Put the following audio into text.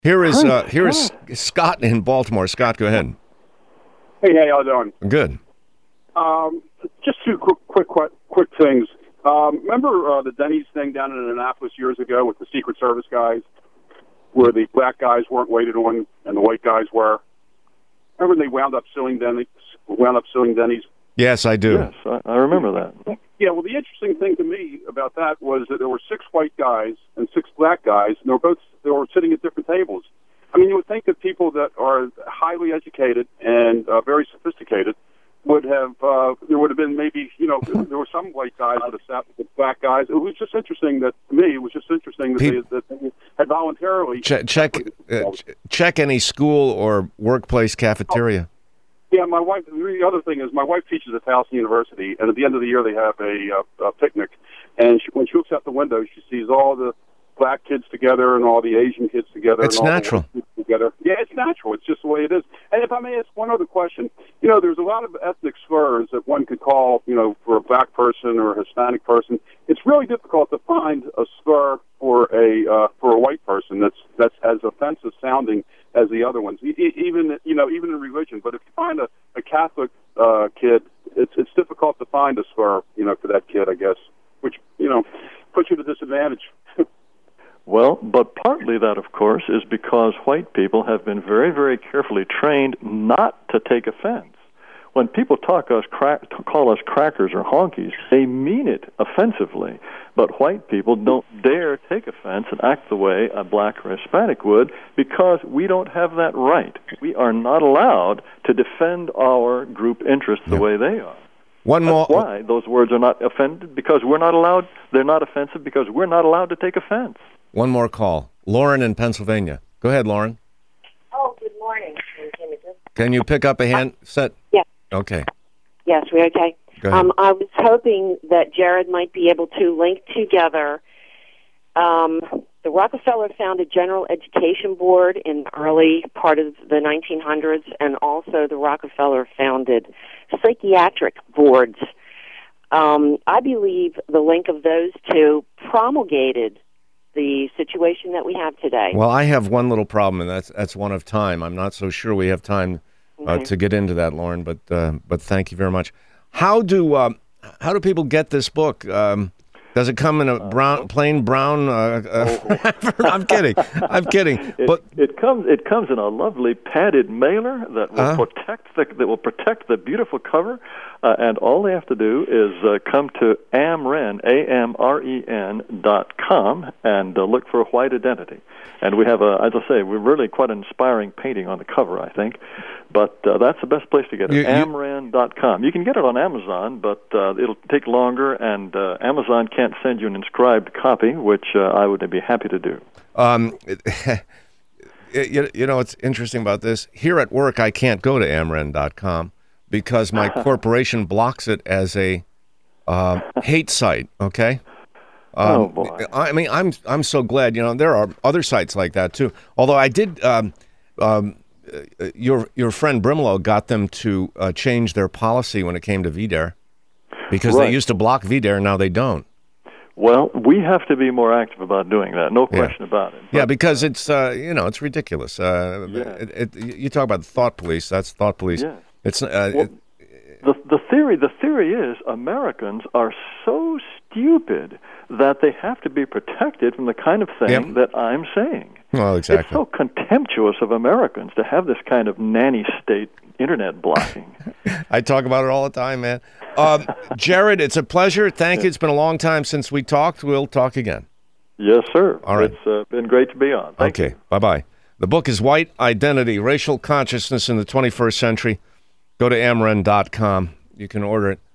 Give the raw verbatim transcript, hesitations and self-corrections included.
Here is uh, here is Scott in Baltimore. Scott, go ahead. Hey, how y'all doing? Good. Um, just two quick, quick, quick, quick things. Um, remember uh, the Denny's thing down in Annapolis years ago with the Secret Service guys, where the black guys weren't waited on and the white guys were? Remember they wound up suing Denny's? Wound up suing Denny's. Yes, I do. Yes, I, I remember that. Yeah, well, the interesting thing to me about that was that there were six white guys and six black guys, and they were both they were sitting at different tables. I mean, you would think that people that are highly educated and uh, very sophisticated would have, uh, there would have been maybe, you know, there were some white guys that have sat with black guys. It was just interesting that, to me, it was just interesting that, they, that they had voluntarily... Check check, uh, check any school or workplace cafeteria. Yeah, my wife, the other thing is my wife teaches at Towson University, and at the end of the year they have a, uh, a picnic, and she, when she looks out the window, she sees all the black kids together and all the Asian kids together. It's and all natural. The kids together. Yeah, it's natural. It's just the way it is. And if I may ask one other question, you know, there's a lot of ethnic slurs that one could call, you know, for a black person or a Hispanic person. It's really difficult to find a slur for a uh, for a white person that's that's as offensive sounding as the other ones. E- even you know, even in religion. But if you find a, a Catholic uh, kid, it's it's difficult to find a slur, you know, for that kid, I guess, which you know puts you at a disadvantage. Well, but partly that, of course, is because white people have been very, very carefully trained not to take offense. When people talk us crack, call us crackers or honkies, they mean it offensively. But white people don't dare take offense and act the way a black or Hispanic would because we don't have that right. We are not allowed to defend our group interests the yep. way they are. One That's more. why those words are not offended, because we're not allowed. They're not offensive because we're not allowed to take offense. One more call. Lauren in Pennsylvania. Go ahead, Lauren. Oh, good morning. Can you pick up a handset? Yes. Okay. Yes, we're okay. Go ahead. Um, I was hoping that Jared might be able to link together um, the Rockefeller-founded General Education Board in the early part of the nineteen hundreds and also the Rockefeller-founded psychiatric boards. Um, I believe the link of those two promulgated the situation that we have today. Well, I have one little problem, and that's that's one of time. I'm not so sure we have time uh, Okay. to get into that, Lauren. But uh, but thank you very much. How do uh, how do people get this book? Um, does it come in a brown, plain brown? Uh, uh, I'm kidding. I'm kidding. It, But it comes it comes in a lovely padded mailer that will Uh-huh. protect the that will protect the beautiful cover, uh, and all they have to do is uh, come to Amren A M R E N dot com and uh, look for White Identity. And we have a, as I say, we're really quite an inspiring painting on the cover, I think. But uh, that's the best place to get it. You- you- Amren dot com. You can get it on Amazon, but uh, it'll take longer, and uh, Amazon can't send you an inscribed copy, which uh, I would be happy to do. um, you, you know what's interesting about this? Here at work, I can't go to Amren dot com because my corporation blocks it as a uh, hate site. Okay. Um, Oh, boy. I mean, I'm I'm so glad. You know, there are other sites like that too. Although I did, um, um, uh, your your friend Brimlow got them to uh, change their policy when it came to V D A R because Right. they used to block V D A R, now they don't. Well, we have to be more active about doing that. No Yeah. question about it. Yeah, But, because it's uh, you know it's ridiculous. Uh, Yeah. it, it, you talk about thought police. That's thought police. Yeah. It's uh, Well, it, the the theory the theory is Americans are so stupid that they have to be protected from the kind of thing Yep. that I'm saying. well, exactly. It's so contemptuous of Americans to have this kind of nanny state internet blocking. I talk about it all the time, man. Um, Jared, it's a pleasure. Thank you. It's been a long time since we talked. We'll talk again. Yes, sir. All right. It's uh, been great to be on. Thank you. Okay. Bye-bye. The book is White Identity, Racial Consciousness in the twenty-first Century. Go to Amren dot com. You can order it.